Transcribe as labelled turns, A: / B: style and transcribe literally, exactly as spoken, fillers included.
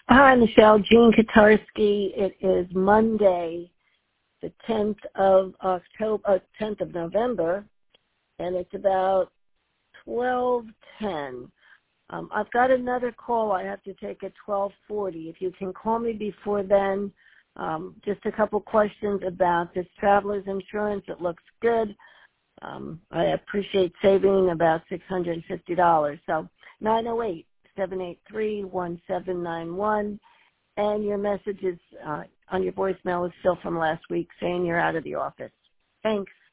A: Hi, Michelle. Jean Kotarski. It is Monday, the tenth of October, uh, tenth of November, and it's about twelve ten. Um, I've got another call I have to take at twelve forty. If you can call me before then, um, just a couple questions about this traveler's insurance. It looks good. Um, I appreciate saving about six hundred fifty dollars. So nine oh eight, seven eight three, one seven nine one. And your message is uh, on your voicemail is still from last week saying you're out of the office. Thanks.